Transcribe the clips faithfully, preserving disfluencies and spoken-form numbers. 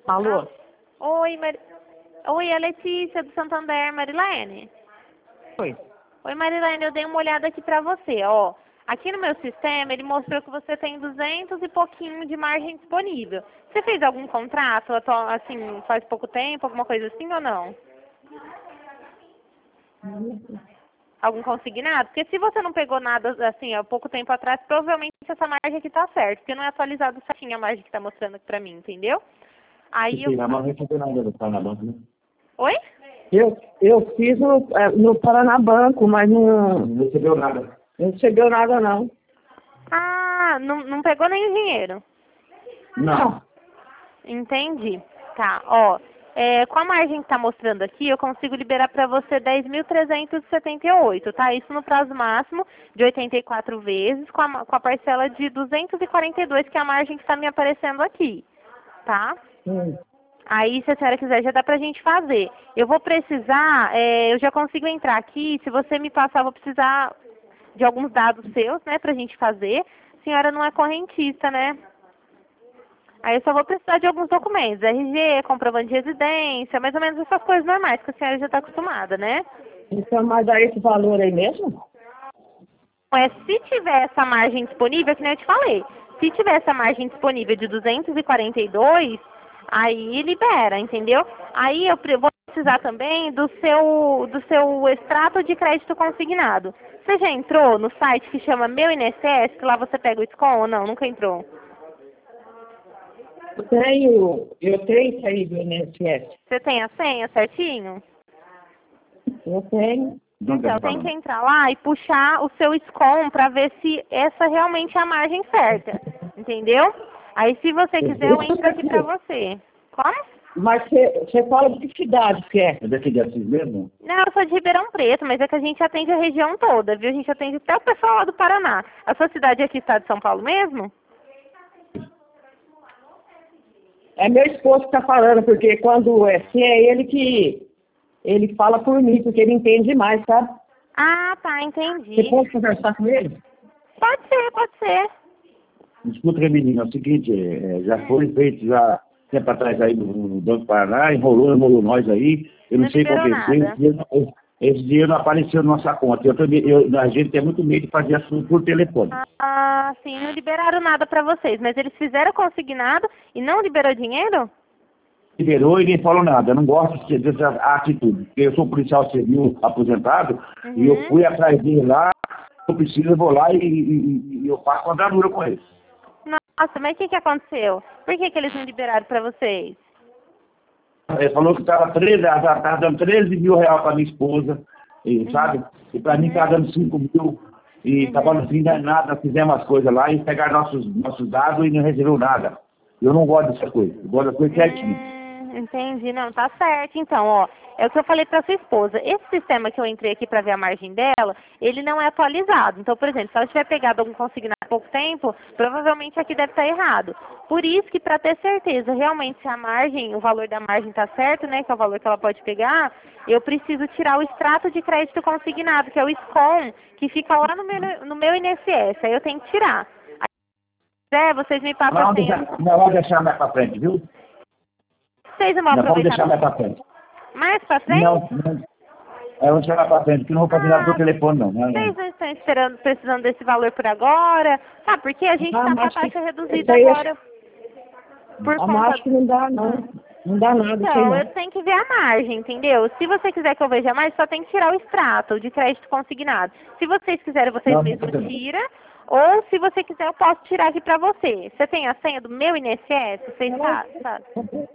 Alô? Oi, Mar... Oi, é a Letícia do Santander, Marilene. Oi. Oi, Marilene, eu dei uma olhada aqui pra você, ó. Aqui no meu sistema, ele mostrou que você tem duzentos e pouquinho de margem disponível. Você fez algum contrato, atual- assim, faz pouco tempo, alguma coisa assim ou não? Algum consignado? Porque se você não pegou nada, assim, há pouco tempo atrás, provavelmente essa margem aqui tá certa, porque não é atualizado certinho a margem que tá mostrando aqui pra mim, entendeu? Aí eu... A margem não tem nada no Paranabanco, né? Oi? Eu, eu fiz no, é, no Paranabanco, mas não, Não recebeu nada. não recebeu nada, não. Ah, não, não pegou nem o dinheiro. Não. Entendi. Tá, ó. É, com a margem que tá mostrando aqui, eu consigo liberar para você dez mil trezentos e setenta e oito, tá? Isso no prazo máximo de oitenta e quatro vezes, com a, com a parcela de duzentos e quarenta e dois, que é a margem que está me aparecendo aqui, tá? Hum. Aí, se a senhora quiser, já dá pra gente fazer. Eu vou precisar, é, eu já consigo entrar aqui, se você me passar, eu vou precisar de alguns dados seus, né, pra gente fazer. A senhora não é correntista, né? Aí eu só vou precisar de alguns documentos, R G, comprovante de residência, mais ou menos essas coisas normais, que a senhora já está acostumada, né? Então, mas dá esse valor aí mesmo? É, se tiver essa margem disponível, que nem eu te falei, se tiver essa margem disponível de duzentos e quarenta e dois, aí libera, entendeu? Aí eu pre- vou precisar também do seu, do seu extrato de crédito consignado. Você já entrou no site que chama Meu I N S S, que lá você pega o S C O M ou não? Nunca entrou? Eu tenho, eu tenho isso aí do I N S S. Você tem a senha certinho? Eu tenho. Não Então, tá tem que falando. entrar lá e puxar o seu S C O M para ver se essa realmente é a margem certa, entendeu? Aí, se você quiser, eu entro aqui para você. Como? Mas você fala de que cidade que é? É daqui de Assis mesmo? Não, eu sou de Ribeirão Preto, mas é que a gente atende a região toda, viu? A gente atende até o pessoal lá do Paraná. A sua cidade aqui está de São Paulo mesmo? É meu esposo que tá falando, porque quando é assim, é ele que ele fala por mim, porque ele entende mais, sabe? Ah, tá, Você entendi. pode conversar com ele? Pode ser, pode ser. Escuta, menina, é o seguinte, é, já foi feito já tempo atrás aí no, no Banco Paraná, enrolou, enrolou nós aí, eu não Não sei qual liberou que é. Esse nada. dinheiro, não- esse dinheiro não apareceu na nossa conta. Eu também, eu, a gente tem muito medo de fazer assunto por telefone. Ah, sim, não liberaram nada para vocês, mas eles fizeram consignado e não liberou dinheiro? Liberou e nem falou nada. Eu não gosto de- dessa atitude. Porque eu sou policial civil aposentado e eu Uhum. fui atrás dele lá, eu preciso, eu vou lá e, e- e eu faço uma dadura com ele. Nossa, mas o que, que aconteceu? Por que, que eles não liberaram para vocês? Ele falou que estava treze, tava dando treze mil reais para minha esposa, e, sabe? E para mim estava dando cinco mil. E estava no fim de nada, fizemos as coisas lá e pegaram nossos, nossos dados e não recebeu nada. Eu não gosto dessas coisas, eu gosto das coisas certinho. Hum, entendi, não, tá certo. Então, ó, é o que eu falei pra sua esposa. Esse sistema que eu entrei aqui pra ver a margem dela, ele não é atualizado. Então, por exemplo, se ela tiver pegado algum consignado há pouco tempo, provavelmente aqui deve estar errado. Por isso que, pra ter certeza realmente se a margem, o valor da margem tá certo, né, que é o valor que ela pode pegar, eu preciso tirar o extrato de crédito consignado, que é o S C O M, que fica lá no meu, no meu I N S S. Aí eu tenho que tirar. É, vocês me passam Não, a senha. deixar, não vamos deixar mais para frente, viu? Vocês não vão Não vamos aproveitar deixar mais para frente. mais pra frente? Não, não. É, vamos deixar mais para frente, que não vou fazer nada por telefone, não. não, não. Vocês não estão esperando, precisando desse valor por agora? Sabe, porque a gente Ah, está com a mas que- taxa isso reduzida aí é- agora. Por a conta... máscara não dá, não. Não dá nada, isso aí Então, não. eu tenho que ver a margem, entendeu? Se você quiser que eu veja a margem, só tem que tirar o extrato de crédito consignado. Se vocês quiserem, vocês Não, mesmos não. tiram. Ou, se você quiser, eu posso tirar aqui pra você. Você tem a senha do meu I N S S? Você sabe? sabe?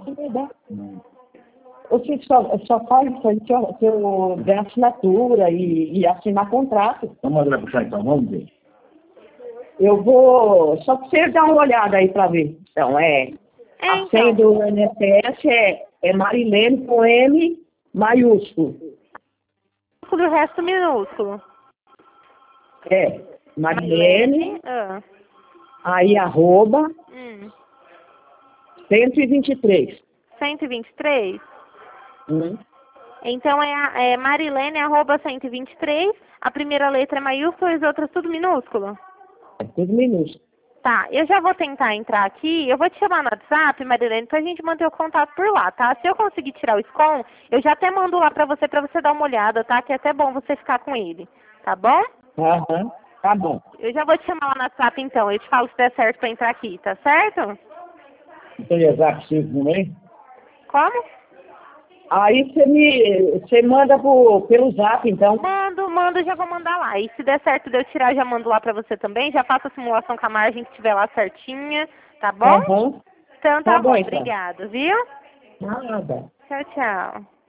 Você só, só faz isso aí se eu, se eu der assinatura e, e assinar contrato. Vamos lá puxar então, vamos ver. Eu vou. Só pra você dar uma olhada aí pra ver. Então, é. É, A então. senha do I N S S é, é Marilene com M maiúsculo. O resto minúsculo. É. Marilene, Ah. aí arroba Hum. cento e vinte e três. cento e vinte e três? Hum. Então é, a- é Marilene, arroba cento e vinte e três, a primeira letra é maiúscula e as outras tudo minúsculo? É tudo minúsculo. Tá, eu já vou tentar entrar aqui, eu vou te chamar no WhatsApp, Marilene, pra gente manter o contato por lá, tá? Se eu conseguir tirar o SCOM, eu já até mando lá pra você, pra você dar uma olhada, tá? Que é até bom você ficar com ele, tá bom? Aham, tá bom. Eu já vou te chamar lá no WhatsApp então, eu te falo se der certo pra entrar aqui, tá certo? Tem WhatsApp cinco também? Como? Aí você me, você manda pro, pelo zap, então. Mando, mando, já vou mandar lá. E se der certo de eu tirar, já mando lá pra você também, já faço a simulação com a margem que tiver lá certinha, tá bom? Aham, Então tá, tá bom, bom, então. obrigada, viu? Nada. Tchau, tchau.